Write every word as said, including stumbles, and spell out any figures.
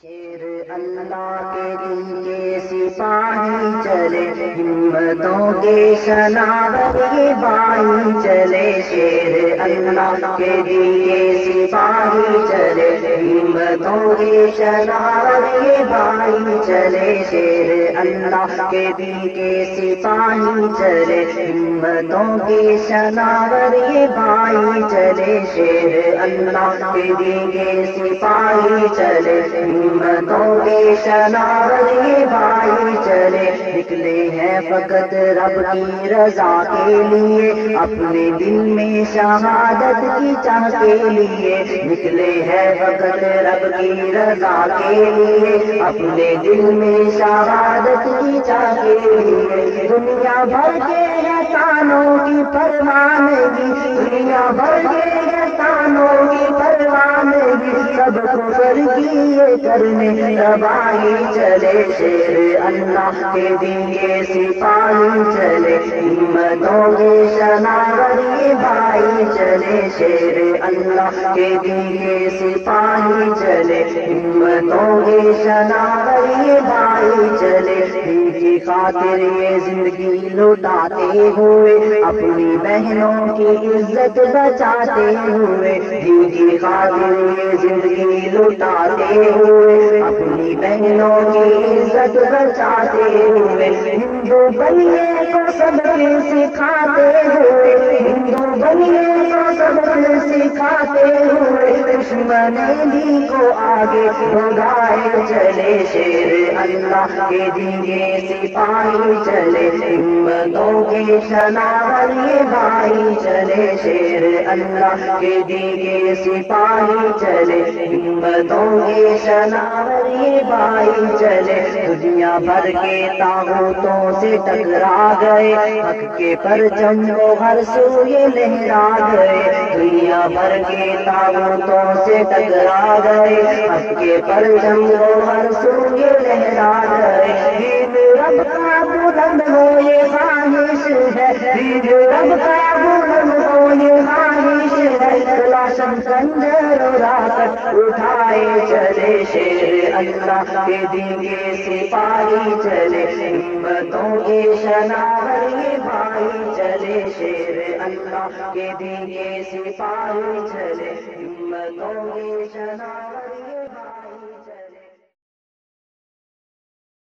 شیر اللہ کے دین کے سپاہی چلے، ہمتوں کے شناور یہ بائی چلے۔ شیر اللہ کے دین کے سپاہی چلے، ہمتوں کے شناور یہ بائی چلے۔ شیر اللہ کے دین کے سپاہی چلے، ہمتوں کے شناور یہ بائی چلے۔ شیر اللہ کے دین کے سپاہی چلے، ہمتوں کے شناور یہ بھائی چلے۔ نکلے ہیں فقط رب کی رضا کے لیے، اپنے دل میں شہادت کی چاہ کے لیے۔ نکلے ہیں فقط رب کی رضا کے لیے، اپنے دل میں شہادت کی چاہ کے لیے۔ دنیا بھر کے احسانوں کی پروانگی، دنیا بھر کے احسانوں کی پروانگی، سب کفر کی کرنے تباہی چلے۔ شیر اللہ کے دین کے سپاہی چلے، ہمتوں کے شناور یہ بھائی چلے۔ شیر اللہ کے دین کے سپاہی چلے، ہمتوں کے شناور یہ بھائی چلے۔ دین کی خاطر یہ زندگی لٹاتے ہوئے، اپنی بہنوں کی عزت بچاتے ہوئے۔ دین کی خاطر یہ زندگی لٹاتے ہوئے، اپنی بہنوں کی عزت بچاتے ہوئے۔ ہندو بنیے کو سبق سکھاتے ہوئے، ہندو بنیے کو سبق سکھاتے ہوئے، دشمن دین کو آگے بڑھائے چلے۔ شیر اللہ کے دین کے سپاہی چلے، ہمتوں کے شناور یہ بھائی چلے۔ شیر اللہ کے دین کے سپاہی چلے، ہمتوں کے شناور یہ بھائی چلے۔ دنیا بھر کے طاغوتوں سے ٹکرا گئے، حق کے پرچم وہ ہر سو یہ لہرا گئے۔ دنیا بھر کے طاغوتوں سے ٹکرا گئے، حق کے پرچم وہ ہر سو یہ لہرا گئے۔ دین رب کا بلند ہو یہ خواہش ہے، دین رب کا بلند ہو یہ خواہش ہے، لاشن کنجر راکٹ اٹھائے چلے۔ شیر اللہ کے دین کے سپاہی چلے، ہمتوں کے شناور یہ بھائی چلے۔ شیر اللہ کے دین کے سپاہی چلے، ہمتوں کے شناور